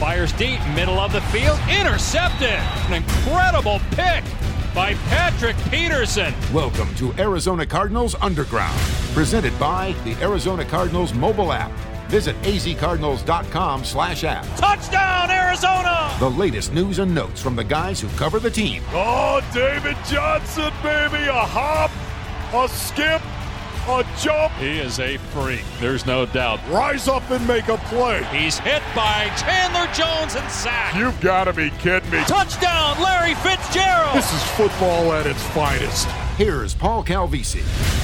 Fires deep, middle of the field, intercepted. An incredible pick by Patrick Peterson. Welcome to Arizona Cardinals Underground, presented by the Arizona Cardinals mobile app. Visit azcardinals.com/app. Touchdown, Arizona! The latest news and notes from the guys who cover the team. Oh, David Johnson, baby. A hop, a skip, a jump. He is a freak, there's no doubt. Rise up and make a play. He's hit by Chandler Jones and sacked. You've got to be kidding me. Touchdown, Larry Fitzgerald! This is football at its finest. Here's Paul Calvisi.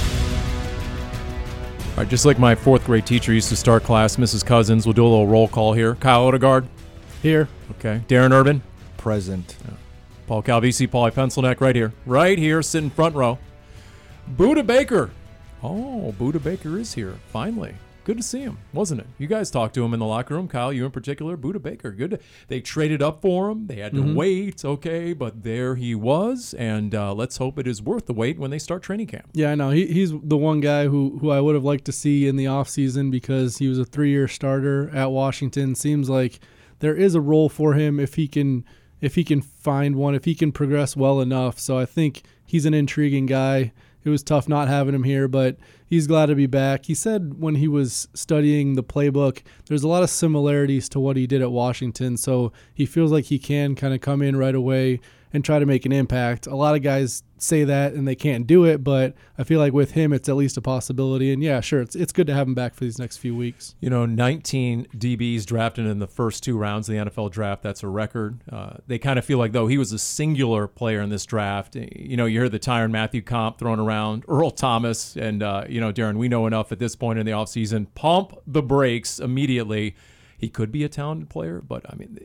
All right, just like my fourth grade teacher used to start class, Mrs. Cousins, we'll do a little roll call here. Kyle Odegaard. Here. Okay. Darren Urban. Present. Yeah. Paul Calvisi, Paulie Pencilneck right here. Right here, sitting front row. Buda Baker. Oh, Buda Baker is here, finally. Good to see him, wasn't it? You guys talked to him in the locker room, Kyle, you in particular. Buda Baker, good. They traded up for him. They had to wait, okay, but there he was, and let's hope it is worth the wait when they start training camp. Yeah, I know. He's the one guy who I would have liked to see in the offseason because he was a 3-year starter at Washington. Seems like there is a role for him if he can find one, if he can progress well enough. So I think he's an intriguing guy. It was tough not having him here, but he's glad to be back. He said when he was studying the playbook, there's a lot of similarities to what he did at Washington, so he feels like he can kind of come in right away and try to make an impact. A lot of guys say that and they can't do it, but I feel like with him it's at least a possibility. And yeah, sure, it's good to have him back for these next few weeks. 19 DBs drafted in the first 2 rounds of the NFL draft. That's a record. They kind of feel like, though, he was a singular player in this draft. You heard the Tyrann Mathieu comp thrown around, Earl Thomas, and, Darren, we know enough at this point in the offseason. Pump the brakes immediately. He could be a talented player, but,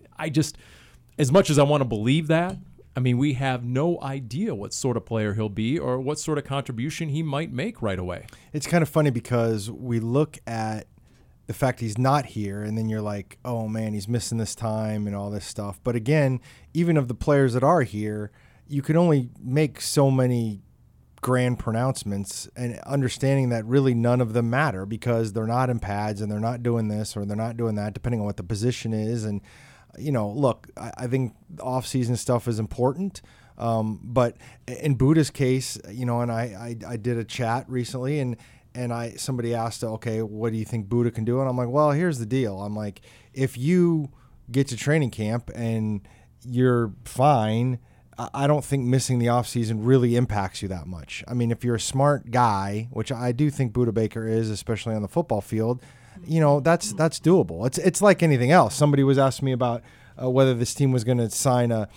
as much as I want to believe that, we have no idea what sort of player he'll be or what sort of contribution he might make right away. It's kind of funny because we look at the fact he's not here, and then you're like, oh, man, he's missing this time and all this stuff. But again, even of the players that are here, you can only make so many grand pronouncements, and understanding that really none of them matter because they're not in pads and they're not doing this or they're not doing that, depending on what the position is. And look, I think off-season stuff is important, but in Buda's case, and I did a chat recently, and somebody asked, okay, what do you think Buda can do? And I'm like, well, here's the deal. I'm like, if you get to training camp and you're fine, I don't think missing the offseason really impacts you that much. If you're a smart guy, which I do think Buda Baker is, especially on the football field, that's doable. It's like anything else. Somebody was asking me about whether this team was going to sign a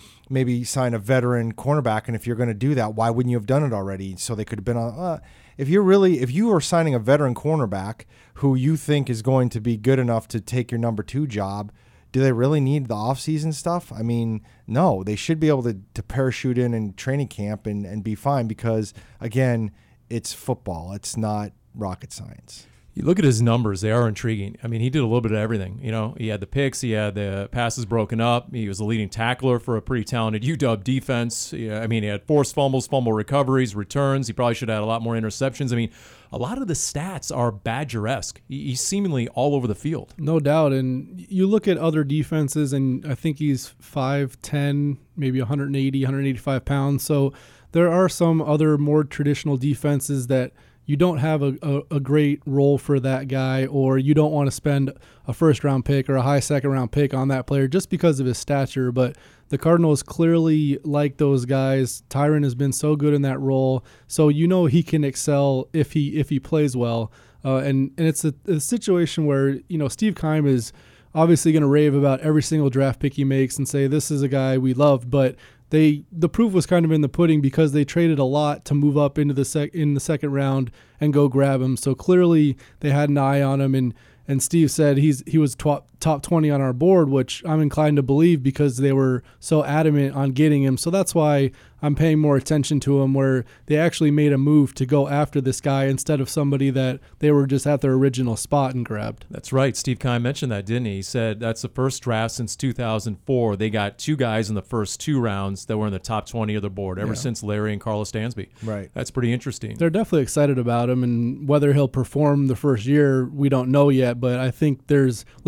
veteran cornerback, and if you're going to do that, why wouldn't you have done it already? So they could have been on. If you are signing a veteran cornerback who you think is going to be good enough to take your number 2 job, do they really need the offseason stuff? No. They should be able to parachute in training camp and be fine because, again, it's football. It's not rocket science. You look at his numbers; they are intriguing. He did a little bit of everything. He had the picks, he had the passes broken up. He was the leading tackler for a pretty talented UW defense. He had forced fumbles, fumble recoveries, returns. He probably should have had a lot more interceptions. A lot of the stats are Badger-esque. He's seemingly all over the field. No doubt. And you look at other defenses, and I think he's 5'10", maybe 180, 185 pounds. So there are some other more traditional defenses that you don't have a great role for that guy, or you don't want to spend a first-round pick or a high second-round pick on that player just because of his stature. But the Cardinals clearly like those guys. Tyrann has been so good in that role, so he can excel if he plays well. And it's a situation where Steve Keim is obviously going to rave about every single draft pick he makes and say this is a guy we loved, but the proof was kind of in the pudding because they traded a lot to move up into in the second round and go grab him. So clearly they had an eye on him, and Steve said he was top 20 on our board, which I'm inclined to believe because they were so adamant on getting him. So that's why I'm paying more attention to him, where they actually made a move to go after this guy instead of somebody that they were just at their original spot and grabbed. That's right. Steve Keim mentioned that, didn't he? He said that's the first draft since 2004. They got 2 guys in the first 2 rounds that were in the top 20 of their board ever since Larry and Carlos Dansby. Right. That's pretty interesting. They're definitely excited about him, and whether he'll perform the first year, we don't know yet, but I think there's legitimate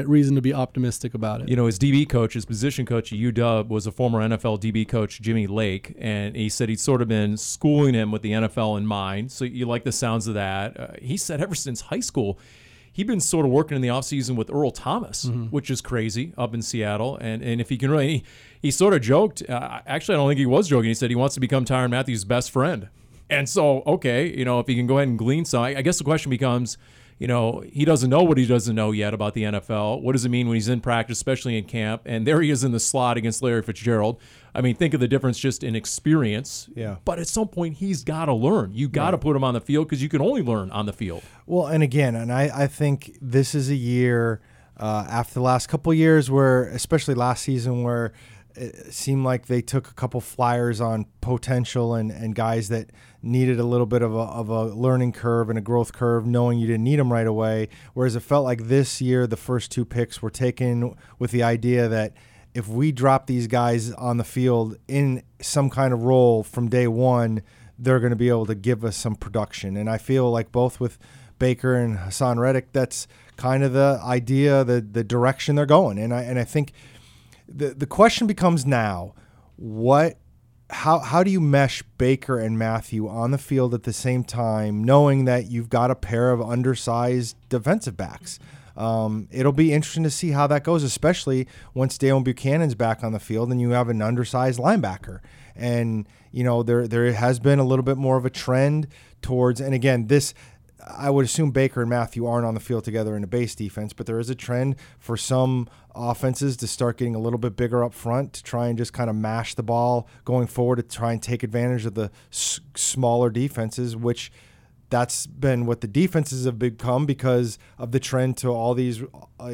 legitimate reason to be optimistic about it. You know, his DB coach, his position coach at UW, was a former NFL DB coach, Jimmy Lake, and he said he'd sort of been schooling him with the NFL in mind. So you like the sounds of that. He said ever since high school, he'd been sort of working in the offseason with Earl Thomas, which is crazy, up in Seattle. And if he can really, he sort of joked. Actually, I don't think he was joking. He said he wants to become Tyrann Mathieu's best friend. And so, okay, you know, if he can go ahead and glean some, I guess the question becomes, you know, he doesn't know what he doesn't know yet about the NFL. What does it mean when he's in practice, especially in camp? And there he is in the slot against Larry Fitzgerald. I mean, think of the difference just in experience. Yeah. But at some point, he's got to learn. You got to put him on the field because you can only learn on the field. Well, and again, and I think this is a year after the last couple of years where, especially last season, where it seemed like they took a couple flyers on potential and guys that needed a little bit of a learning curve and a growth curve, knowing you didn't need them right away. Whereas it felt like this year, the first two picks were taken with the idea that if we drop these guys on the field in some kind of role from day one, they're going to be able to give us some production. And I feel like both with Baker and Hassan Reddick, that's kind of the idea, the direction they're going. And I think the question becomes now, how do you mesh Baker and Mathieu on the field at the same time, knowing that you've got a pair of undersized defensive backs? It'll be interesting to see how that goes, especially once Deone Bucannon's back on the field and you have an undersized linebacker. And, you know, there has been a little bit more of a trend towards, and again, I would assume Baker and Mathieu aren't on the field together in the base defense, but there is a trend for some offenses to start getting a little bit bigger up front to try and just kind of mash the ball going forward to try and take advantage of the smaller defenses, which that's been what the defenses have become because of the trend to all these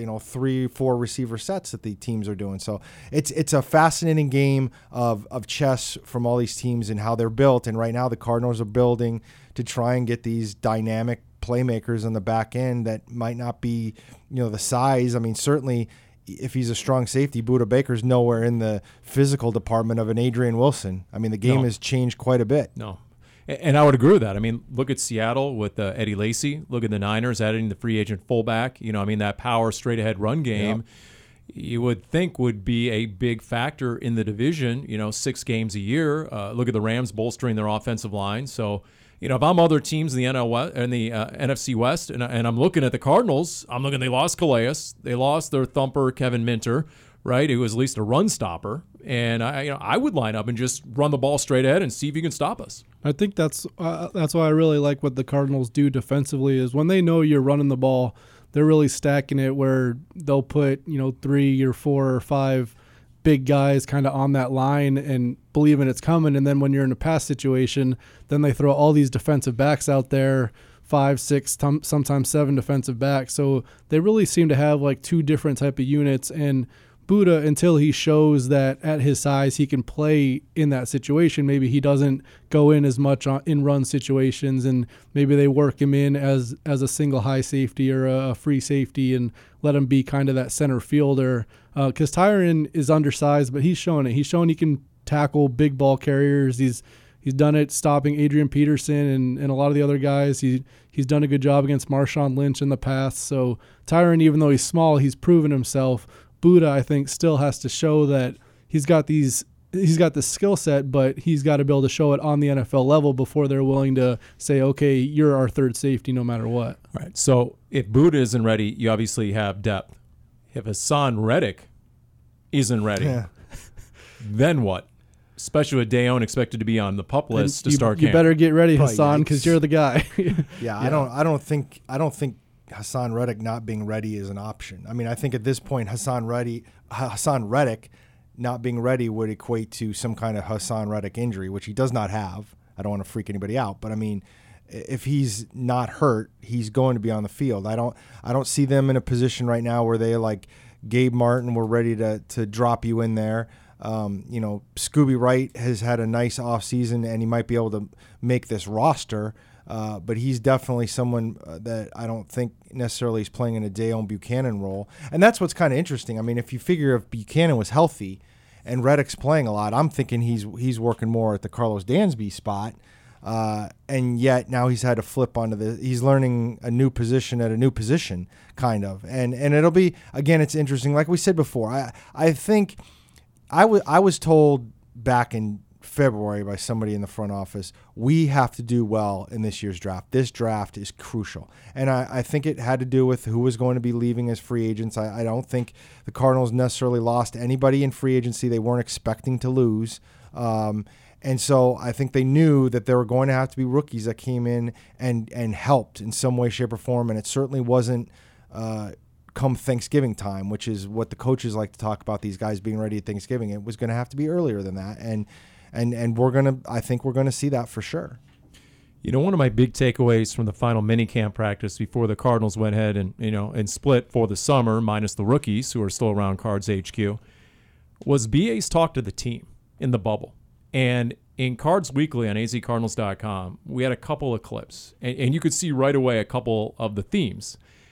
3-4 receiver sets that the teams are doing. So it's a fascinating game of chess from all these teams and how they're built. And right now the Cardinals are building to try and get these dynamic playmakers on the back end that might not be, the size. I mean, certainly if he's a strong safety, Budda Baker's nowhere in the physical department of an Adrian Wilson. I mean, the game has changed quite a bit. No. And I would agree with that. I mean, look at Seattle with Eddie Lacy. Look at the Niners adding the free agent fullback. That power straight-ahead run game, you would think would be a big factor in the division, 6 games a year. Look at the Rams bolstering their offensive line. So, if I'm other teams in the NFC West and I'm looking at the Cardinals, they lost Calais. They lost their thumper, Kevin Minter, right? Who was at least a run stopper. And I would line up and just run the ball straight ahead and see if you can stop us. I think that's why I really like what the Cardinals do defensively is when they know you're running the ball, they're really stacking it where they'll put 3 or 4 or 5 big guys kind of on that line and believing it's coming. And then when you're in a pass situation, then they throw all these defensive backs out there, 5, 6, sometimes 7 defensive backs. So they really seem to have like 2 different type of units. And Budda, until he shows that at his size he can play in that situation, maybe he doesn't go in as much in run situations, and maybe they work him in as a single high safety or a free safety and let him be kind of that center fielder. Because Tyrann is undersized, but he's shown it. He's shown he can tackle big ball carriers. He's done it stopping Adrian Peterson and a lot of the other guys. He's done a good job against Marshawn Lynch in the past. So Tyrann, even though he's small, he's proven himself. Budda, I think, still has to show that he's got the skill set, but he's got to be able to show it on the NFL level before they're willing to say, okay, you're our third safety no matter what. All right. So if Budda isn't ready, you obviously have depth. If Hassan Reddick isn't ready, then what? Especially with Deone expected to be on the PUP list to start camp. You better get ready, Hassan, because you're the guy. Yeah, I don't think Hassan Reddick not being ready is an option. I mean, I think at this point, Hassan Reddick not being ready would equate to some kind of Hassan Reddick injury, which he does not have. I don't want to freak anybody out, but I mean, if he's not hurt, he's going to be on the field. I don't see them in a position right now where they like Gabe Martin, we're ready to drop you in there. Scooby Wright has had a nice offseason and he might be able to make this roster. But he's definitely someone that I don't think necessarily is playing in a Deone Bucannon role. And that's what's kind of interesting. I mean, if you figure if Buchanan was healthy and Reddick's playing a lot, I'm thinking he's working more at the Carlos Dansby spot. And yet now he's had to flip onto he's learning a new position at a new position, kind of. And it'll be, again, it's interesting. Like we said before, I think I was told back in February by somebody in the front office, we have to do well in this year's draft. This draft is crucial. And I think it had to do with who was going to be leaving as free agents. I don't think the Cardinals necessarily lost anybody in free agency they weren't expecting to lose. And so I think they knew that there were going to have to be rookies that came in and helped in some way, shape, or form. And it certainly wasn't come Thanksgiving time, which is what the coaches like to talk about, these guys being ready at Thanksgiving. It was going to have to be earlier than that. And I think we're going to see that for sure. You know, one of my big takeaways from the final minicamp practice before the Cardinals went ahead and split for the summer, minus the rookies who are still around Cards HQ, was BA's talk to the team in the bubble. And in Cards Weekly on azcardinals.com, we had a couple of clips, and you could see right away a couple of the themes.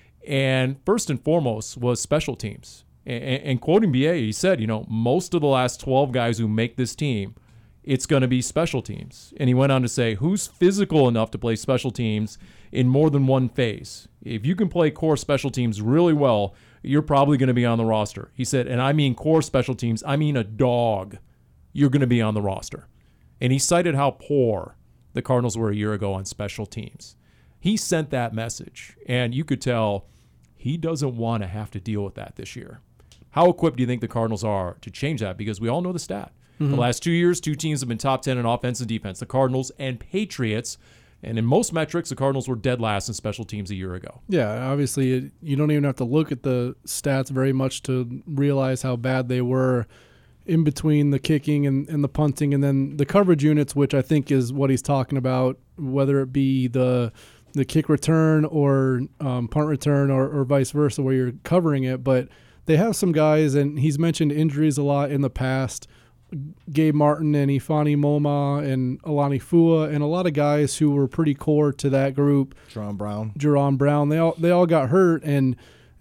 And first and foremost was special teams. And quoting BA, he said, most of the last 12 guys who make this team, it's going to be special teams. And he went on to say, who's physical enough to play special teams in more than one phase? If you can play core special teams really well, you're probably going to be on the roster. He said, and I mean core special teams, I mean a dog. You're going to be on the roster. And he cited how poor the Cardinals were a year ago on special teams. He sent that message, and you could tell he doesn't want to have to deal with that this year. How equipped do you think the Cardinals are to change that? Because we all know the stat. Mm-hmm. The last 2 years, two teams have been top 10 in offense and defense, the Cardinals and Patriots. And in most metrics, the Cardinals were dead last in special teams a year ago. Yeah, obviously, you don't even have to look at the stats very much to realize how bad they were in between the kicking and the punting, and then the coverage units, which I think is what he's talking about, whether it be the kick return or punt return or vice versa, where you're covering it. But they have some guys, and he's mentioned injuries a lot in the past, Gabe Martin and Ifeanyi Moma and Alani Fua, and a lot of guys who were pretty core to that group. Jerron Brown. They all got hurt, and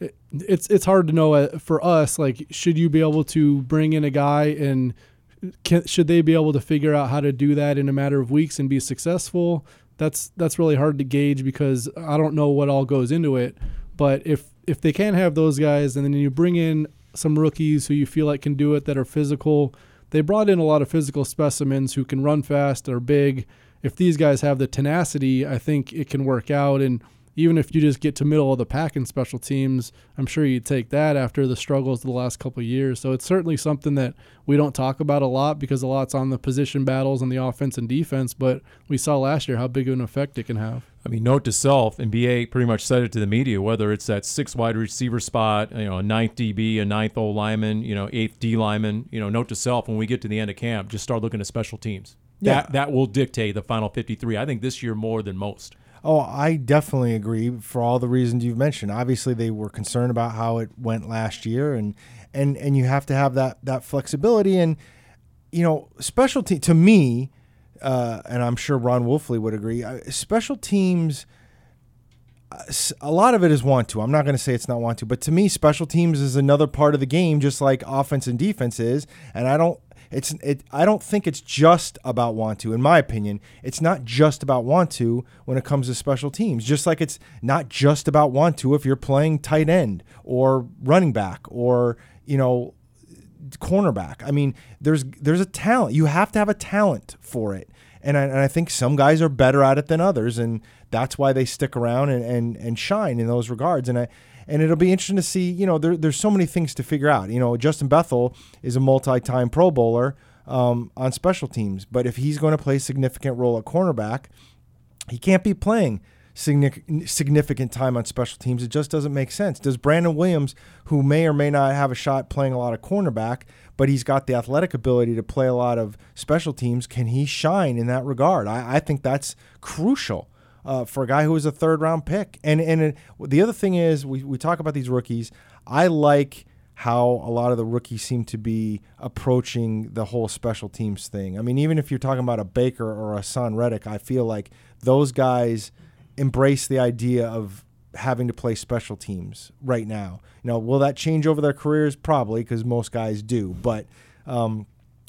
it's hard to know for us, like, should you be able to bring in a guy and should they be able to figure out how to do that in a matter of weeks and be successful? That's really hard to gauge because I don't know what all goes into it. But if they can't have those guys and then you bring in some rookies who you feel like can do it that are physical, they brought in a lot of physical specimens who can run fast, are big. If these guys have the tenacity, I think it can work out. And even if you just get to middle of the pack in special teams, I'm sure you'd take that after the struggles of the last couple of years. So it's certainly something that we don't talk about a lot because a lot's on the position battles on the offense and defense, but we saw last year how big of an effect it can have. I mean, note to self, and BA pretty much said it to the media, whether it's that 6th wide receiver spot, a 9th DB, a 9th O lineman, 8th D lineman, note to self, when we get to the end of camp, just start looking at special teams. Yeah. That will dictate the final 53. I think this year more than most. Oh, I definitely agree for all the reasons you've mentioned. Obviously, they were concerned about how it went last year, and you have to have that flexibility. And, special team, to me, and I'm sure Ron Wolfley would agree, special teams, a lot of it is want to. I'm not going to say it's not want to, but to me, special teams is another part of the game, just like offense and defense is. And I don't think it's just about want to. In my opinion, it's not just about want to when it comes to special teams. Just like it's not just about want to if you're playing tight end or running back or cornerback. I mean, there's a talent. You have to have a talent for it, and I think some guys are better at it than others, and that's why they stick around and shine in those regards. And it'll be interesting to see, there's so many things to figure out. Justin Bethel is a multi-time Pro Bowler on special teams, but if he's going to play a significant role at cornerback, he can't be playing significant time on special teams. It just doesn't make sense. Does Brandon Williams, who may or may not have a shot playing a lot of cornerback, but he's got the athletic ability to play a lot of special teams, can he shine in that regard? I think that's crucial. For a guy who was a 3rd-round pick. And the other thing is, we talk about these rookies. I like how a lot of the rookies seem to be approaching the whole special teams thing. I mean, even if you're talking about a Baker or a Son Reddick, I feel like those guys embrace the idea of having to play special teams right now. Will that change over their careers? Probably, because most guys do. But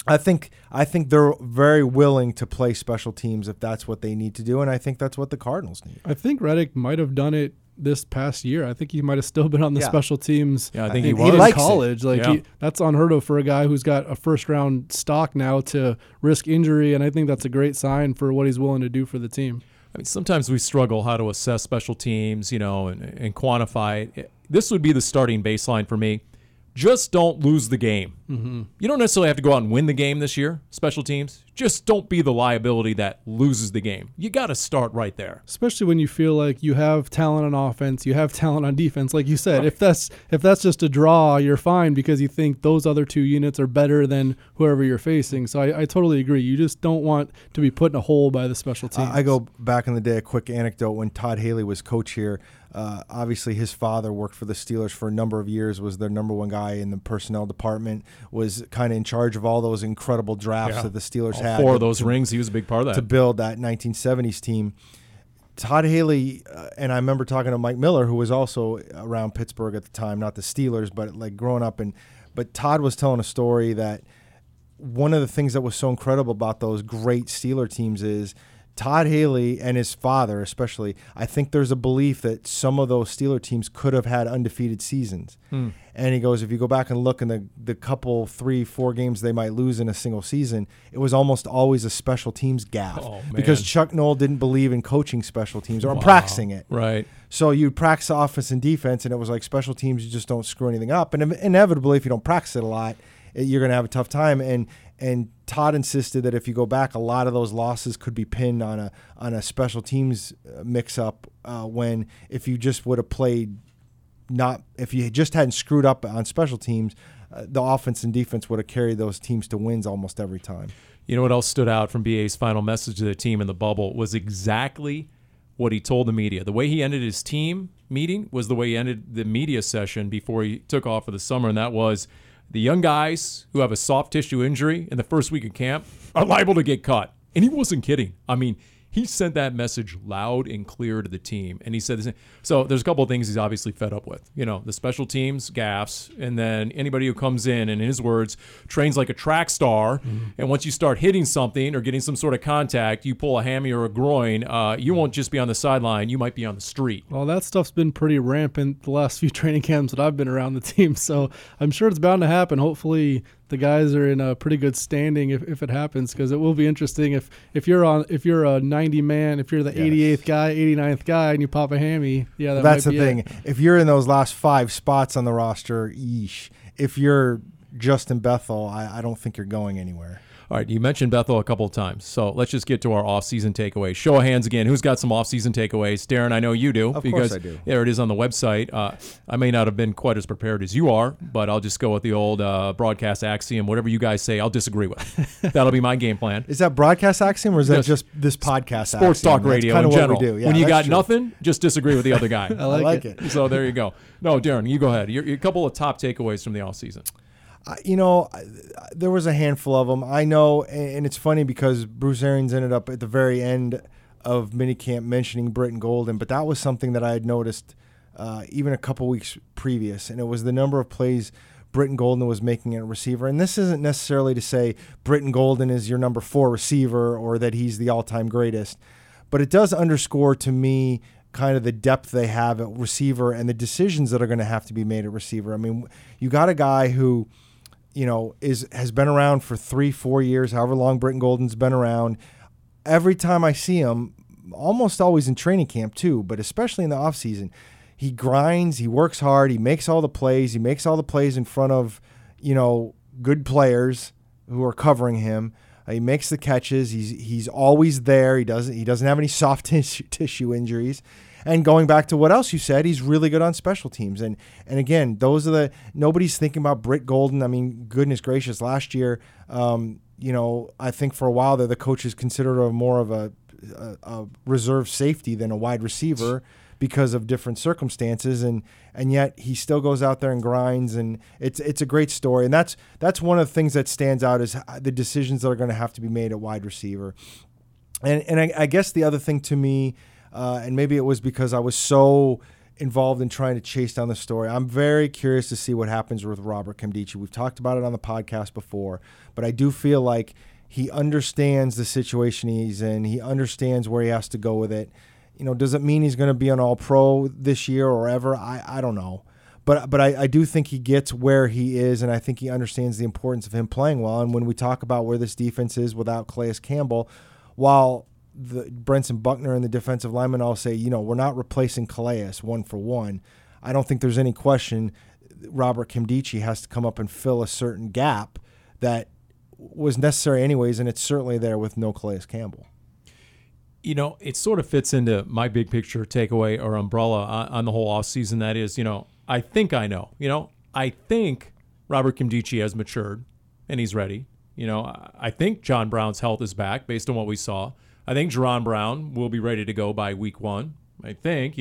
I think they're very willing to play special teams if that's what they need to do, and I think that's what the Cardinals need. I think Reddick might have done it this past year. I think he might have still been on the special teams. Yeah, I think he was. In likes college. That's unheard of for a guy who's got a first-round stock now to risk injury, and I think that's a great sign for what he's willing to do for the team. I mean, sometimes we struggle how to assess special teams, and quantify it. This would be the starting baseline for me. Just don't lose the game. Mm-hmm. You don't necessarily have to go out and win the game this year, special teams. Just don't be the liability that loses the game. You got to start right there. Especially when you feel like you have talent on offense, you have talent on defense. Like you said, if that's just a draw, you're fine because you think those other two units are better than whoever you're facing. So I totally agree. You just don't want to be put in a hole by the special teams. I go back in the day, a quick anecdote, when Todd Haley was coach here. Obviously, his father worked for the Steelers for a number of years, was their number one guy in the personnel department, was kind of in charge of all those incredible drafts that the Steelers had. 4 of those rings, he was a big part of that. To build that 1970s team. Todd Haley, and I remember talking to Mike Miller, who was also around Pittsburgh at the time, not the Steelers, but like growing up. But Todd was telling a story that one of the things that was so incredible about those great Steeler teams is Todd Haley and his father especially, I think there's a belief that some of those Steeler teams could have had undefeated seasons. And he goes, if you go back and look in the couple, 3-4 games they might lose in a single season, it was almost always a special teams gaffe. Because Chuck Noll didn't believe in coaching special teams or practicing it. Right. So you'd practice offense and defense, and it was like special teams, you just don't screw anything up. And inevitably, if you don't practice it a lot, you're going to have a tough time. And Todd insisted that if you go back, a lot of those losses could be pinned on a special teams mix-up when if you just would have played if you just hadn't screwed up on special teams, the offense and defense would have carried those teams to wins almost every time. You know what else stood out from BA's final message to the team in the bubble was exactly what he told the media. The way he ended his team meeting was the way he ended the media session before he took off for the summer, and that was the young guys who have a soft tissue injury in the first week of camp are liable to get cut. And he wasn't kidding. I mean, he sent that message loud and clear to the team. And he said this. So there's a couple of things he's obviously fed up with. The special teams, gaffes, and then anybody who comes in his words, trains like a track star. Mm-hmm. And once you start hitting something or getting some sort of contact, you pull a hammy or a groin, you won't just be on the sideline. You might be on the street. Well, that stuff's been pretty rampant the last few training camps that I've been around the team. So I'm sure it's bound to happen. Hopefully the guys are in a pretty good standing if it happens, because it will be interesting if you're a 90 man, if you're the 88th guy, 89th guy, and you pop a hammy. Yeah, that's the thing. If you're in those last 5 spots on the roster, yeesh. If you're Justin Bethel, I don't think you're going anywhere. All right, you mentioned Bethel a couple of times, so let's just get to our off-season takeaways. Show of hands again. Who's got some off-season takeaways? Darren, I know you do. Of course I do. There it is on the website. I may not have been quite as prepared as you are, but I'll just go with the old broadcast axiom. Whatever you guys say, I'll disagree with. That'll be my game plan. Is that broadcast axiom, or is that just this podcast Sports axiom? talk radio in general. What we do. Yeah, when you got nothing, just disagree with the other guy. I like it. So there you go. No, Darren, you go ahead. A couple of top takeaways from the off-season. There was a handful of them. I know, and it's funny because Bruce Arians ended up at the very end of minicamp mentioning Britton Golden, but that was something that I had noticed even a couple weeks previous, and it was the number of plays Britton Golden was making at receiver. And this isn't necessarily to say Britton Golden is your number 4 receiver or that he's the all-time greatest, but it does underscore to me kind of the depth they have at receiver and the decisions that are going to have to be made at receiver. I mean, you got a guy who has been around for 3-4 years, however long Britton Golden's been around. Every time I see him, almost always in training camp too, but especially in the offseason, he grinds, he works hard, he makes all the plays, in front of, good players who are covering him. He makes the catches. He's always there. He doesn't have any soft tissue injuries. And going back to what else you said, he's really good on special teams. And again, nobody's thinking about Britt Golden. I mean, goodness gracious, last year, I think for a while there, the coaches considered him more of a reserve safety than a wide receiver because of different circumstances. And yet he still goes out there and grinds, and it's a great story. And that's one of the things that stands out is the decisions that are going to have to be made at wide receiver. And I guess the other thing to me, and maybe it was because I was so involved in trying to chase down the story. I'm very curious to see what happens with Robert Nkemdiche. We've talked about it on the podcast before, but I do feel like he understands the situation he's in. He understands where he has to go with it. Does it mean he's going to be an All-Pro this year or ever? I don't know. But I do think he gets where he is, and I think he understands the importance of him playing well. And when we talk about where this defense is without Calais Campbell, while the Brenson Buckner and the defensive linemen all say, we're not replacing Calais 1-for-1. I don't think there's any question Robert Nkemdiche has to come up and fill a certain gap that was necessary anyways, and it's certainly there with no Calais Campbell. It sort of fits into my big picture takeaway or umbrella on the whole offseason. That is, I think I know. I think Robert Nkemdiche has matured and he's ready. I think John Brown's health is back based on what we saw. I think Jerron Brown will be ready to go by week 1. I think,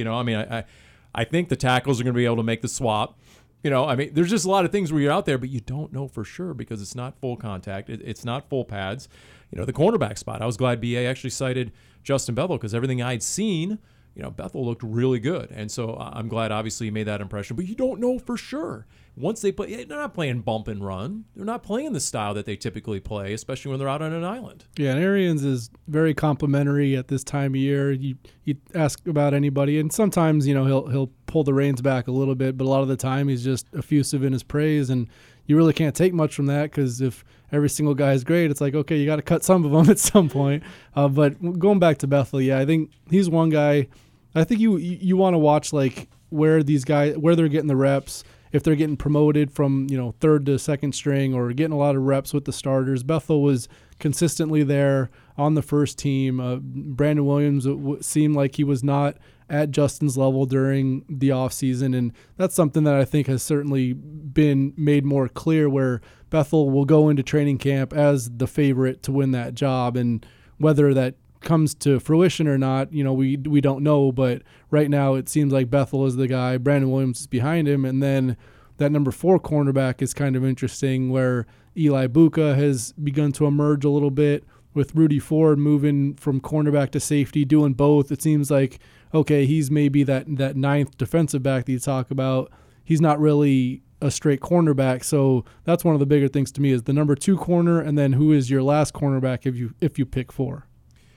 I think the tackles are going to be able to make the swap. There's just a lot of things where you're out there, but you don't know for sure because it's not full contact. It's not full pads. The cornerback spot. I was glad BA actually cited Justin Bethel because everything I'd seen, Bethel looked really good. And so I'm glad, obviously, he made that impression. But you don't know for sure. Once they play, they're not playing bump and run. They're not playing the style that they typically play, especially when they're out on an island. Yeah, and Arians is very complimentary at this time of year. You ask about anybody, and sometimes, he'll pull the reins back a little bit, but a lot of the time he's just effusive in his praise, and you really can't take much from that because if every single guy is great, it's like, okay, you got to cut some of them at some point. But going back to Bethel, yeah, I think he's one guy. I think you want to watch like where these guys, where they're getting the reps, if they're getting promoted from, third to second string or getting a lot of reps with the starters. Bethel was consistently there on the first team. Brandon Williams seemed like he was not at Justin's level during the offseason, and that's something that I think has certainly been made more clear where Bethel will go into training camp as the favorite to win that job, and whether that comes to fruition or not, we don't know, but right now it seems like Bethel is the guy. Brandon Williams is behind him, and then that number 4 cornerback is kind of interesting where Eli Buka has begun to emerge a little bit with Rudy Ford moving from cornerback to safety, doing both. It seems like, okay, he's maybe that 9th defensive back that you talk about. He's not really a straight cornerback, so that's one of the bigger things to me is the number 2 corner, and then who is your last cornerback if you pick 4.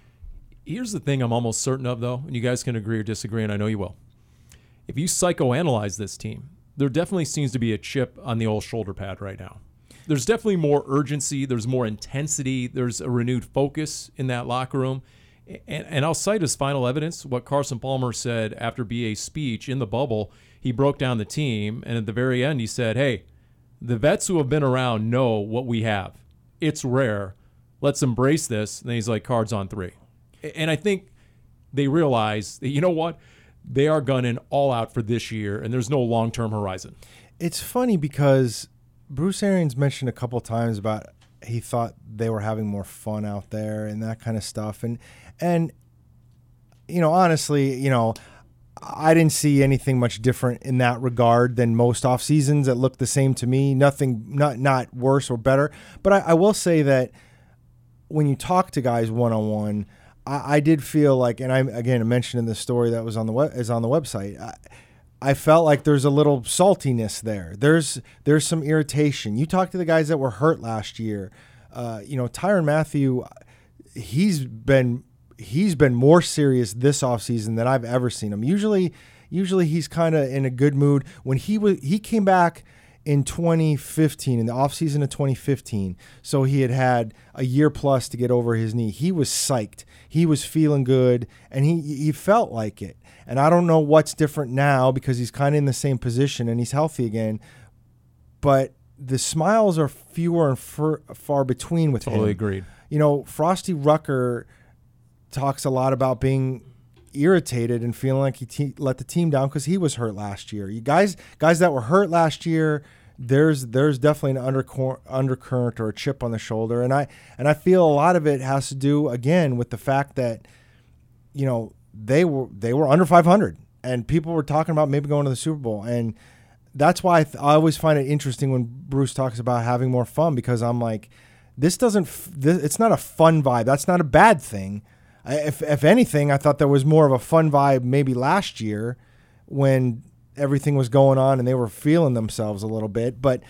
Here's the thing I'm almost certain of, though, and you guys can agree or disagree, and I know you will. If you psychoanalyze this team, there definitely seems to be a chip on the old shoulder pad right now. There's definitely more urgency. There's more intensity. There's a renewed focus in that locker room. And I'll cite as final evidence what Carson Palmer said after BA's speech in the bubble. He broke down the team, and at the very end he said, hey, the vets who have been around know what we have. It's rare. Let's embrace this. And then he's like, cards on 3. And I think they realize that, you know what? They are gunning all out for this year, and there's no long-term horizon. It's funny because Bruce Arians mentioned a couple times about he thought they were having more fun out there and that kind of stuff. And honestly, I didn't see anything much different in that regard than most off seasons that looked the same to me. Nothing, not worse or better. But I will say that when you talk to guys one-on-one, I did feel like, and I mentioned in the story that was on the website, I felt like there's a little saltiness there. There's some irritation. You talk to the guys that were hurt last year. Tyrann Mathieu, he's been more serious this offseason than I've ever seen him. Usually he's kind of in a good mood. When he came back in 2015, in the offseason of 2015, so he had a year plus to get over his knee. He was psyched. He was feeling good, and he felt like it. And I don't know what's different now because he's kind of in the same position and he's healthy again. But the smiles are fewer and far between with him. Totally agreed. Frosty Rucker talks a lot about being irritated and feeling like he let the team down because he was hurt last year. You guys that were hurt last year, there's definitely an undercurrent or a chip on the shoulder, and I feel a lot of it has to do again with the fact that they were under 500 and people were talking about maybe going to the Super Bowl, and that's why I always find it interesting when Bruce talks about having more fun because I'm like, it's not a fun vibe. That's not a bad thing. If anything, I thought there was more of a fun vibe maybe last year when everything was going on and they were feeling themselves a little bit. But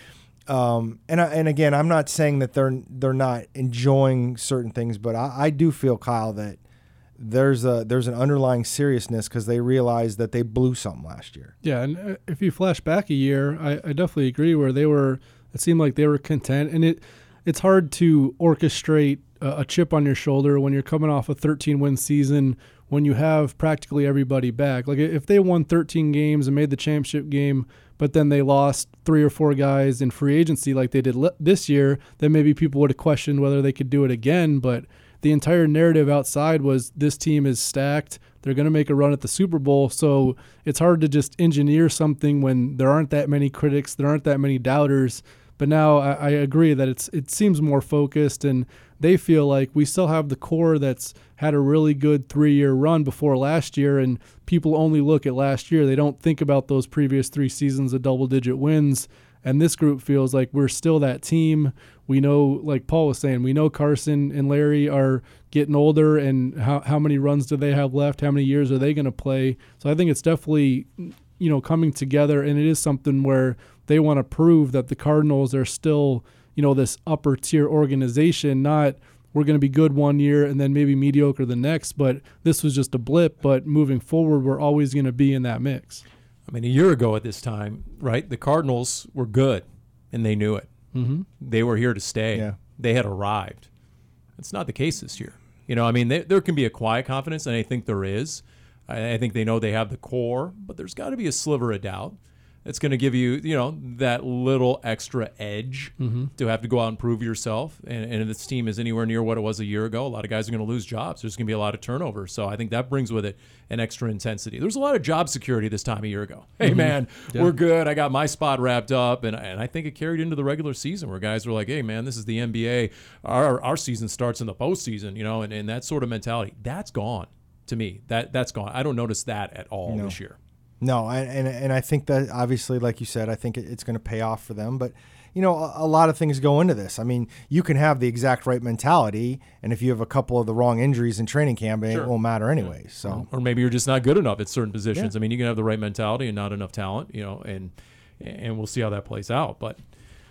and again, I'm not saying that they're not enjoying certain things, but I do feel, Kyle, that there's an underlying seriousness because they realized that they blew something last year. Yeah, and if you flash back a year, I definitely agree where it seemed like they were content, and it's hard to orchestrate a chip on your shoulder when you're coming off a 13-win season when you have practically everybody back. Like if they won 13 games and made the championship game, but then they lost 3 or 4 guys in free agency like they did this year, then maybe people would have questioned whether they could do it again. But the entire narrative outside was this team is stacked. They're going to make a run at the Super Bowl. So it's hard to just engineer something when there aren't that many critics, there aren't that many doubters. But now I agree that it seems more focused, and they feel like we still have the core that's had a really good 3-year run before last year, and people only look at last year. They don't think about those previous 3 seasons of double-digit wins, and this group feels like we're still that team. We know, like Paul was saying, we know Carson and Larry are getting older, and how many runs do they have left? How many years are they going to play? So I think it's definitely, coming together, and it is something where they want to prove that the Cardinals are still, this upper tier organization, not we're going to be good one year and then maybe mediocre the next, but this was just a blip. But moving forward, we're always going to be in that mix. I mean, a year ago at this time, right, the Cardinals were good, and they knew it. Mm-hmm. They were here to stay. Yeah. They had arrived. It's not the case this year. There can be a quiet confidence, and I think there is. I think they know they have the core, but there's got to be a sliver of doubt. It's going to give you, that little extra edge to have to go out and prove yourself. And if this team is anywhere near what it was a year ago, a lot of guys are going to lose jobs. There's going to be a lot of turnover. So I think that brings with it an extra intensity. There's a lot of job security this time a year ago. Hey, man, we're good. I got my spot wrapped up. And I think it carried into the regular season where guys were like, hey, man, this is the NBA. Our season starts in the postseason, and that sort of mentality. That's gone to me. That's gone. I don't notice that at all this year. No, and I think that obviously, like you said, I think it's going to pay off for them. But, a lot of things go into this. I mean, you can have the exact right mentality, and if you have a couple of the wrong injuries in training camp, it won't matter anyway. So, or maybe you're just not good enough at certain positions. I mean, you can have the right mentality and not enough talent, and we'll see how that plays out. But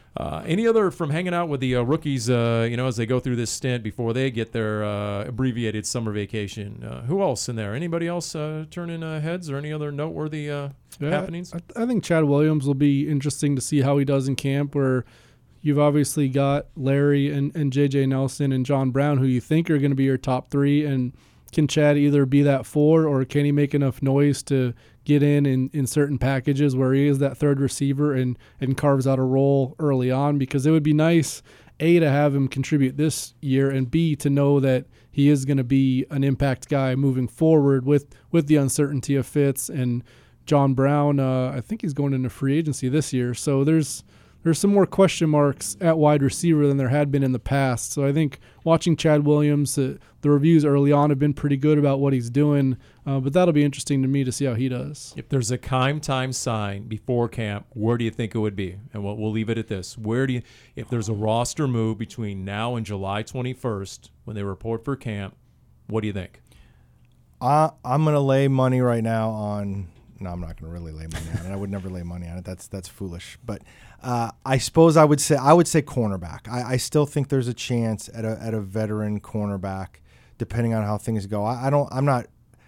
any other from hanging out with the rookies, as they go through this stint before they get their abbreviated summer vacation? Who else in there? Anybody else turning heads or any other noteworthy happenings? I think Chad Williams will be interesting to see how he does in camp, where you've obviously got Larry and J.J. Nelson and John Brown, who you think are going to be your top 3, and can Chad either be that 4 or can he make enough noise to get in certain packages where he is that third receiver and carves out a role early on? Because it would be nice, A, to have him contribute this year, and B, to know that he is going to be an impact guy moving forward with the uncertainty of Fitz. And John Brown, I think he's going into free agency this year. So there's some more question marks at wide receiver than there had been in the past. So I think watching Chad Williams, the reviews early on have been pretty good about what he's doing, but that'll be interesting to me to see how he does. If there's a time sign before camp, where do you think it would be? And we'll leave it at this. If there's a roster move between now and July 21st when they report for camp, what do you think? I'm going to lay money right now on – no, I'm not going to really lay money on it. I would never lay money on it. That's foolish. But I suppose I would say cornerback. I still think there's a chance at a veteran cornerback, depending on how things go. I'm not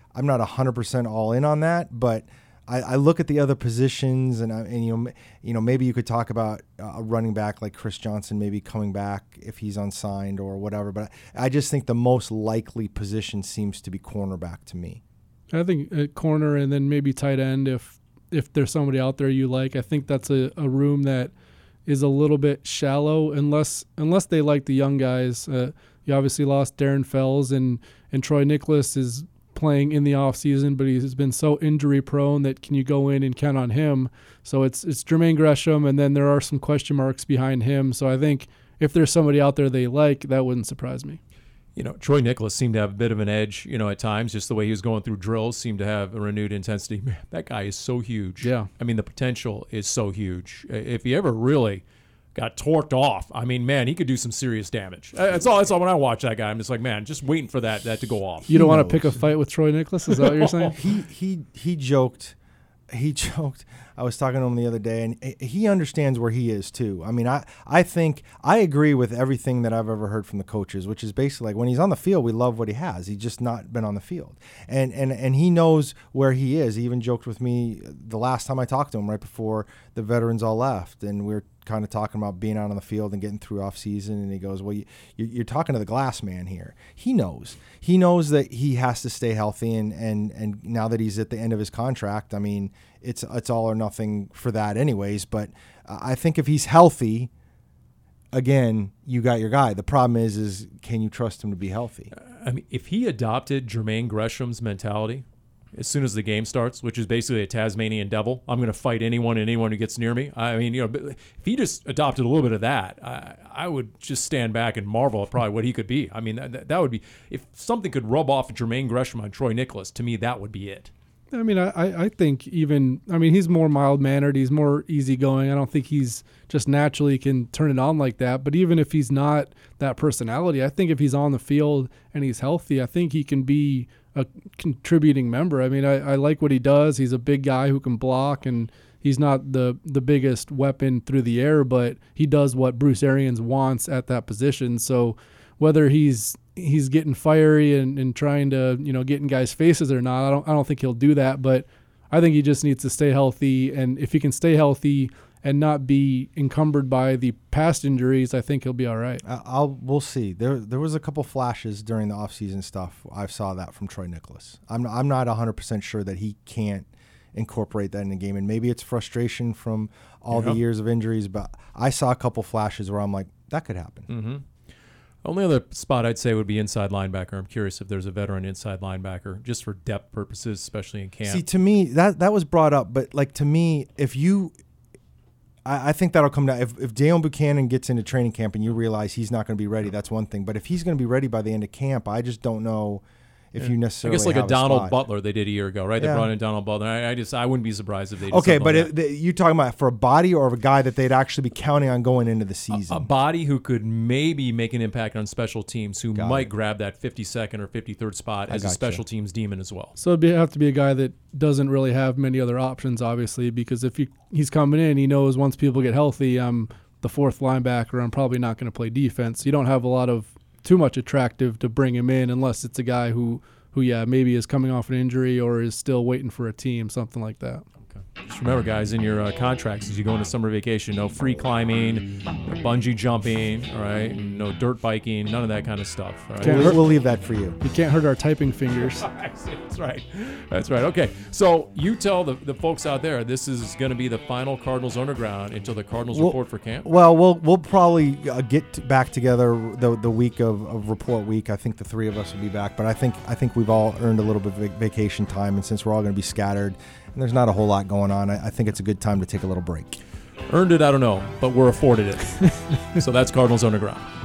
100% all in on that, but I look at the other positions and maybe you could talk about a running back like Chris Johnson maybe coming back if he's unsigned or whatever. But I just think the most likely position seems to be cornerback to me. I think at corner and then maybe tight end if there's somebody out there you like. I think that's a room that is a little bit shallow unless they like the young guys. You obviously lost Darren Fells and Troy Nicholas is playing in the offseason, but he's been so injury prone that can you go in and count on him? So it's Jermaine Gresham, and then there are some question marks behind him. So I think if there's somebody out there they like, that wouldn't surprise me. Troy Nicholas seemed to have a bit of an edge, at times, just the way he was going through drills seemed to have a renewed intensity. Man, that guy is so huge. Yeah. I mean, the potential is so huge. If he ever really got torqued off, I mean, man, he could do some serious damage. That's all when I watch that guy. I'm just like, man, just waiting for that to go off. You don't want to pick a fight with Troy Nicholas? Is that what you're saying? He joked he choked. I was talking to him the other day, and he understands where he is too. I mean, I think I agree with everything that I've ever heard from the coaches, which is basically like when he's on the field, we love what he has. He's just not been on the field, and he knows where he is. He even joked with me the last time I talked to him right before the veterans all left, and we were kind of talking about being out on the field and getting through off season, and he goes, well, you're talking to the glass man here. He knows that he has to stay healthy, and now that he's at the end of his contract, I mean, it's all or nothing for that anyways, but I think if he's healthy, again, you got your guy. The problem is can you trust him to be healthy? I mean, if he adopted Jermaine Gresham's mentality as soon as the game starts, which is basically a Tasmanian devil, I'm going to fight anyone who gets near me. I mean, if he just adopted a little bit of that, I would just stand back and marvel at probably what he could be. I mean, that would be, if something could rub off Jermaine Gresham on Troy Nicholas, to me, that would be it. I mean, I think he's more mild-mannered. He's more easygoing. I don't think he's just naturally can turn it on like that. But even if he's not that personality, I think if he's on the field and he's healthy, I think he can be a contributing member. I mean, I like what he does. He's a big guy who can block, and he's not the biggest weapon through the air, but he does what Bruce Arians wants at that position. So whether he's getting fiery and trying to, get in guys' faces or not, I don't think he'll do that, but I think he just needs to stay healthy, and if he can stay healthy and not be encumbered by the past injuries, I think he'll be all right. We'll see. There was a couple flashes during the offseason stuff. I saw that from Troy Nicholas. I'm not 100% sure that he can't incorporate that in the game, and maybe it's frustration from all the years of injuries, but I saw a couple flashes where I'm like, that could happen. Mm-hmm. Only other spot I'd say would be inside linebacker. I'm curious if there's a veteran inside linebacker, just for depth purposes, especially in camp. See, to me, that was brought up, but like to me, I think that'll come down. If Deion Buchanan gets into training camp and you realize he's not going to be ready, that's one thing. But if he's going to be ready by the end of camp, I just don't know if you necessarily. I guess like have a Donald spot. Butler they did a year ago, right? Yeah. They brought in Donald Butler. I wouldn't be surprised if they did okay, something but like that. you talking about for a body or a guy that they'd actually be counting on going into the season? A body who could maybe make an impact on special teams, who might grab that 52nd or 53rd spot as a special teams demon as well. So it'd have to be a guy that doesn't really have many other options, obviously, because if he's coming in, he knows once people get healthy, I'm the fourth linebacker, I'm probably not going to play defense. You don't have a lot of too much attractive to bring him in unless it's a guy who maybe is coming off an injury or is still waiting for a team, something like that. Okay. Just remember, guys, in your contracts as you go into summer vacation, no free climbing, no bungee jumping, all right, no dirt biking, none of that kind of stuff. All right? We'll leave that for you. You can't hurt our typing fingers. That's right. Okay, so you tell the folks out there this is going to be the final Cardinals Underground until the Cardinals report for camp. Well, we'll probably get back together the week of report week. I think the three of us will be back, but I think we've all earned a little bit of vacation time, and since we're all going to be scattered and there's not a whole lot going on, I think it's a good time to take a little break. Earned it, I don't know, but we're afforded it. So that's Cardinals Underground.